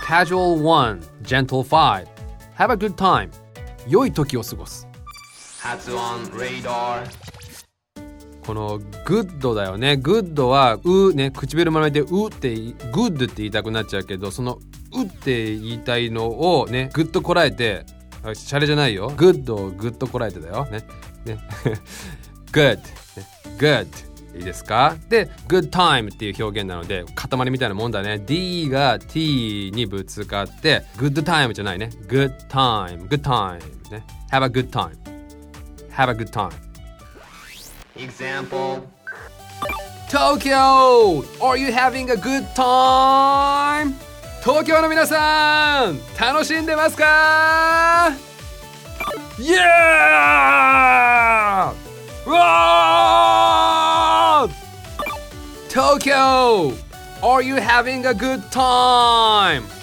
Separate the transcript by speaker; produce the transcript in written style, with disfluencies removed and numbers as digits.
Speaker 1: Casual 1 Gentle 5 Have a good time 良い時を過ごす。
Speaker 2: 発音 radar
Speaker 1: この good だよね。good はうね、唇丸めてうって good って言いたくなっちゃうけど、そのうって言いたいのをね、ぐっとこらえて、シャレじゃないよ。good をぐっとこらえてだよね。ねgood、ね、goodいいですか。で good time っていう表現なので塊みたいなもんだね。 D が T にぶつかって good time じゃないね。 good time good time ね。 have a good time have a good time
Speaker 2: Example
Speaker 1: Tokyo are you having a good time 東京の皆さん楽しんでますか。 Yeah! うわー Tokyo, are you having a good time?